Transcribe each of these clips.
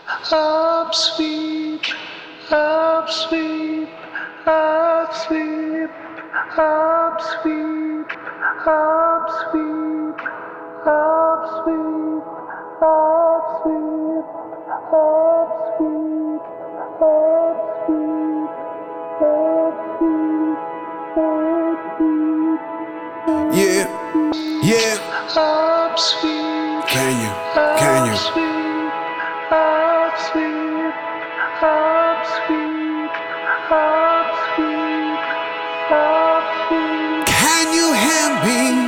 Up sweep, up sweep, up sweep, up sweep, up sweep, up sweep, up sweep, up sweep, up sweep, up sweep, up sweep. Yeah, yeah. Up sweep, Can you? up sweep, up sweep, up sweep, up sweep, up sweep. Can you hear me?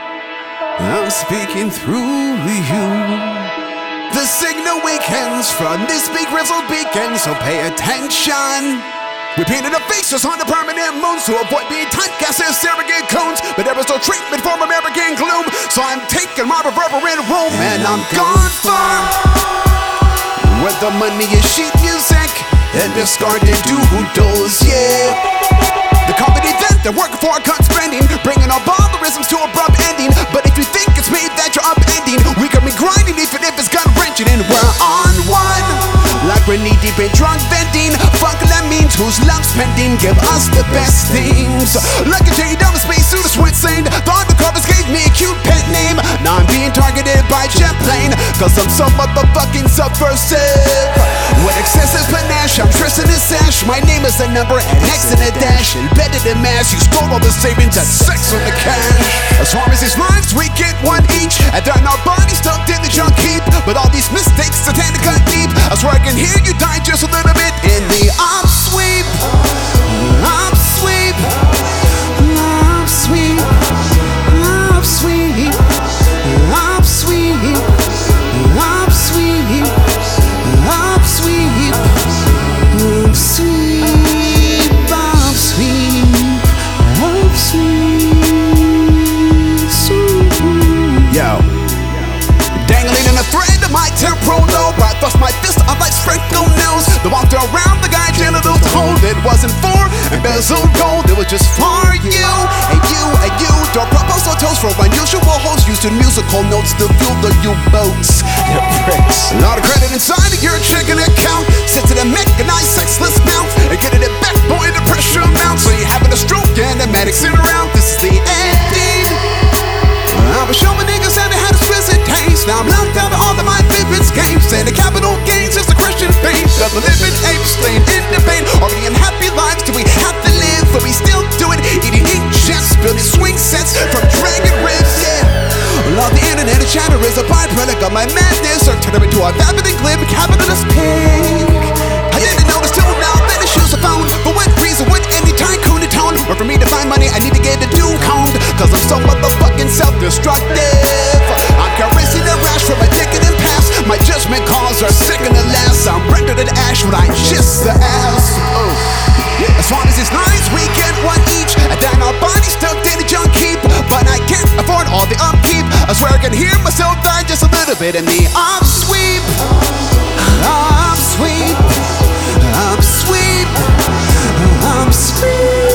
I'm speaking through you. The signal weakens from this big grizzled beacon, so pay attention. We painted our faces on the permanent moons to avoid being typecast as surrogate cones, but there is no treatment for American gloom, so I'm taking my reverberant room and I'm gone far. Where the money is sheet music and discarded doodles, yeah. The company that they're working for cut spending, bringing our barbarisms to abrupt ending. But if you think it's me that you're upending, we can be grinding even if it's gut wrenching. And we're on one, like we're knee deep in drug vending. Fuck that means whose love spending, give us the best things. Like a J double space suit, sweat stained. The undercovers gave me a cute pet name. Now I'm being targeted by jet plane, cause I'm so motherfucking subversive. With excessive panache, I'm Tristan and Sash. My name is a number, an X and a dash. Embedded in mass, you stole all the savings and sex on the cash. As far as these lives, we get one each, and then our bodies tucked in the junk heap. But all these mistakes, satanic cut deep. I swear I can hear you die just a little bit in the upsweep. Upsweep, upsweep, upsweep, upsweep, upsweep, upsweep, upsweep. Yo, dangling in a thread of my temporal lobe, I thrust my fist up like Franco nose. The walked around the guy's genitals to hold. It wasn't for embezzled gold, it was just for you and you and you. Don't propose or toast for unusual hosts, using musical notes to fuel the U-boats. You pricks. A lot of credit inside of your chicken account, set to the mechanized sexless mouth, and getting it back, boy, the pressure amounts. So you're having a stroke and the medics in around. This is the ending. I was showing niggas that they had a twisted taste. Now I'm locked out of all of my vivid schemes, and the capital gains is the Christian faith. Got the living apes slain in the pain, already in happy lives do we have to live, but we still do it, eating heat jets, building swing sets from dragon ribs, yeah. All the internet and chatter is a byproduct of my madness, or turn them into a babbling glib capitalist pig. I didn't notice till now that the shoes are found. For what reason would any tycoon in town? Or for me to find money, I need to get a due count, cause I'm so motherfucking self-destructive. I'm caressing the rash from my decadent past. My judgment calls are second to last. I'm rendered an ash when I kiss the ass. As far as these lines, we get one each, and then our bodies tucked in a junk heap. But I can't afford all the upkeep. I swear I can hear myself die just a little bit in the upsweep. Upsweep, upsweep, upsweep.